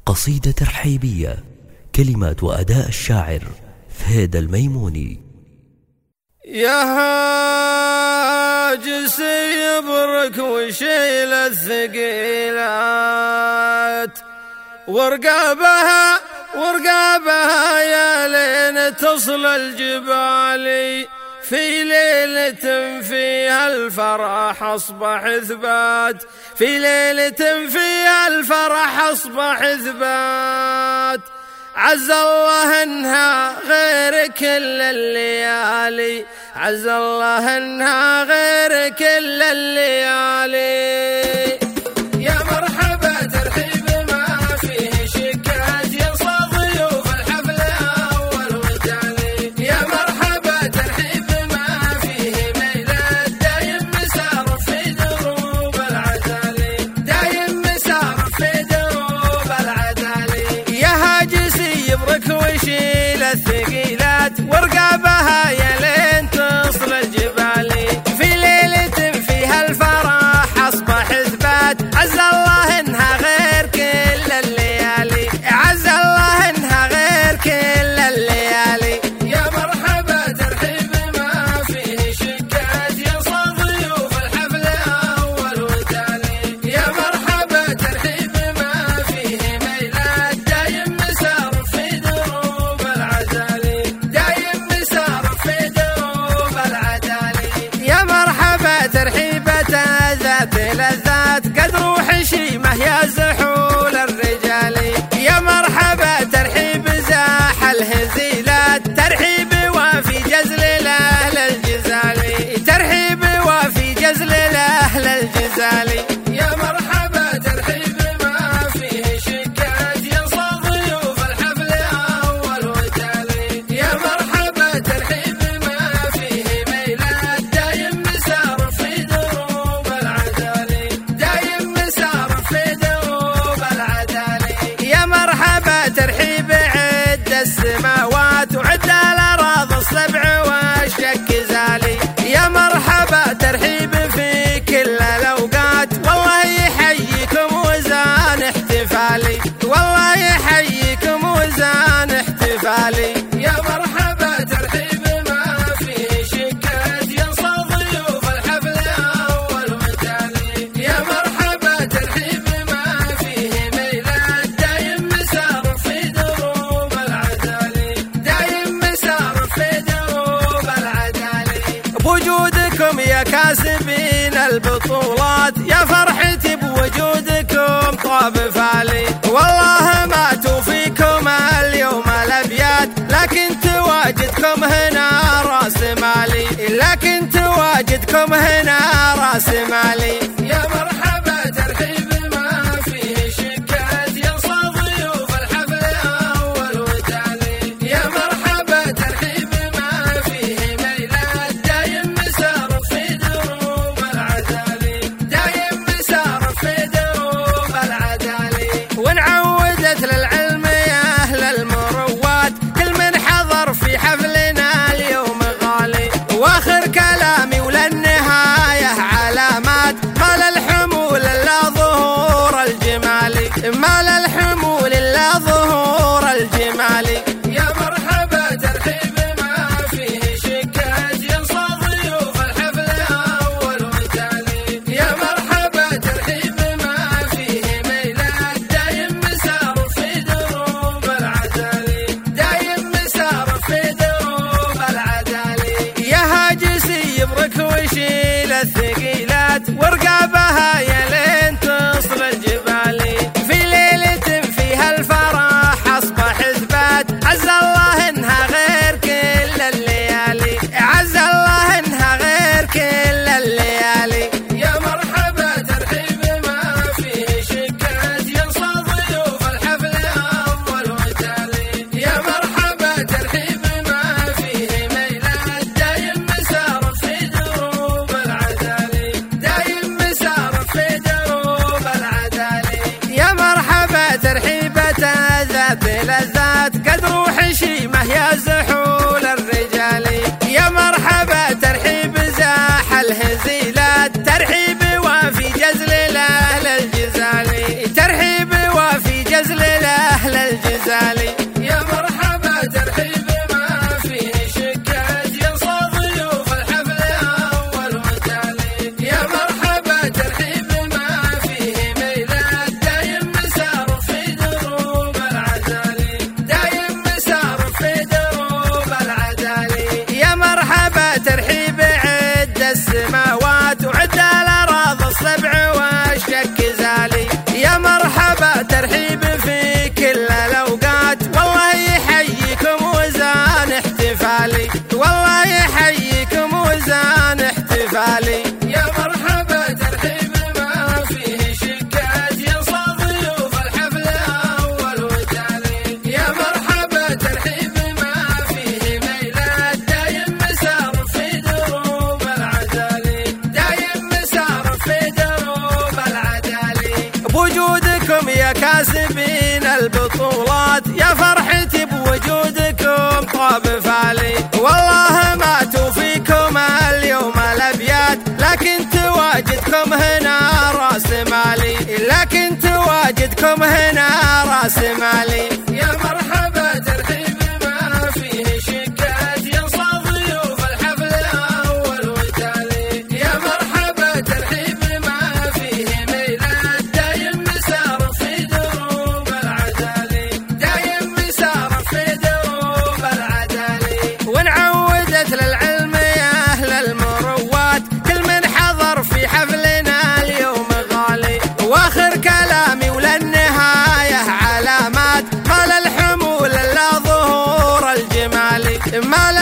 قصيدة ترحيبية، كلمات وأداء الشاعر فهيد الميموني. يا هاجس يبرك وشيل الثقيلات ورقابها يا لين تصل الجبال، في ليلة فيها الفرح أصبح إثبات، في ليلة فيها الفرح أصبح إثبات. عز الله انها غير كل الليالي، عز الله انها غير كل الليالي. يا مرحبا ترحيب ما فيه شكات، ينصى ضيوف الحفل أول وتالي. يا مرحبا ترحيب ما فيه ميلاد، دايم مسار في دروب العتالي، دايم مسار في دروب العتالي. يا هاجس يبرك ويشيل الثقيلات ورقابها يا لين تصل الجبال، في ليلة فيها الفرح أصبح إثبات. عز الله إنها غير كل الليالي، عز الله إنها غير كل الليالي. يا مرحبا ترحيب ما فيه شكات، ينصى ضيوف الحفل أول وتالي. يا مرحبا ترحيب ما فيه ميلاد، دايم مسار في دروب العتالي، دايم مسار في دروب العتالي. يا مرحبا ترحيبة ذات لذات، قد روح شيمة يا زحول الرجال. يا مرحبا ترحيب زاح الهزيلات، ترحيب وفي جزل الأهل الجزالي، ترحيب وفي جزل الأهل الجزالي. يا مرحبا ترحيب ما فيه شكات، ينصى ضيوف الحفل أول وتالي. يا مرحبا ترحيب ما فيه ميلاد، دايم مسار في دروب العتالي، دايم مسار في دروب العتالي. يا مرحبا ترحيب عد السماوات وعد الأراضي السبع والشك زالي. يا مرحبا ترحيب في كل الأوقات، والله يحييكم وزان احتفالي، والله يحييكم وزان احتفالي. يا مرحبا ترحيب ما فيه شكات، ينصى ضيوف الحفل أول وتالي. يا مرحبا ترحيب ما فيه ميلاد، دايم مسار في دروب العتالي، دايم مسار في دروب العتالي. بوجودكم يا كاسبين البطولات، يا فرحتي بوجودكم طاب فالي. والله ما توفيكم اليوم الأبيات، لكن تواجدكم هنا راس مالي، لكن تواجدكم هنا راس مالي. يا مرحبا ترحيب ما فيه شكات، ينصى ضيوف الحفل أول وتالي. يا مرحبا ترحيب ما فيه ميلاد، دايم مسار في دروب العتالي، دايم مسار في دروب العتالي. ونعودت للعلم يا أهل المروات، كل من حضر في حفلنا اليوم غالي. واخر كلامي وللنهاية علامات، ما للحمول إلا ظهور الجمالي، ما للحمول إلا ظهور الجمالي. يا مرحبا ترحيب ما فيه شكات، ينصى ضيوف الحفل أول وتالي. يا مرحبا ترحيب ما فيه ميلاد، دايم مسار في دروب العتالي، دايم مسار في دروب العتالي. يا هاجس يبرك ويشيل الثقيلات ورقابها يا لين تصل الجبال، في ليلة فيها الفرح أصبح إثبات. عز الله إنها غير كل الليالي، عز الله إنها غير كل الليالي. يا مرحبا ترحيب ما فيه شكات، ينصى ضيوف الحفل أول وتالي. يا مرحبا ترحيب ما فيه ميلاد، دايم مسار في دروب العتالي، دايم مسار في ترحيب في كل الأوقات، والله يحييكم وزان احتفالي، والله يحييكم وزان احتفالي. يا مرحبا ترحيب ما فيه شكات، ينصاد ضيوف الحفل أول وتالي. يا مرحبا ترحيب ما فيه ميلاد، دايم مسار في دروب العدالي، دايم مسار في دروب العدالي. بوجودكم يا كاسبين البطولات، يا فرحتي بوجودكم طاب فالي، والله ما توفيكم اليوم الأبيات، لكن تواجدكم هنا راس مالي، لكن تواجدكم هنا راس مالي. يا مرحبا ترحيب ما فيه شكات، ينصاد ضيوف الحفل أول وتالي. يا مرحبا ترحيب ما فيه ميلاد، دايم مسار في دروب العدالي، دايم مسار في دروب العدالي. ونعودت للعلم يا أهل المروات، كل من حضر في حفلنا اليوم غالي، واخر كلامي وللنهاية علامات، ما للحمول إلا ظهور الجمالي، ما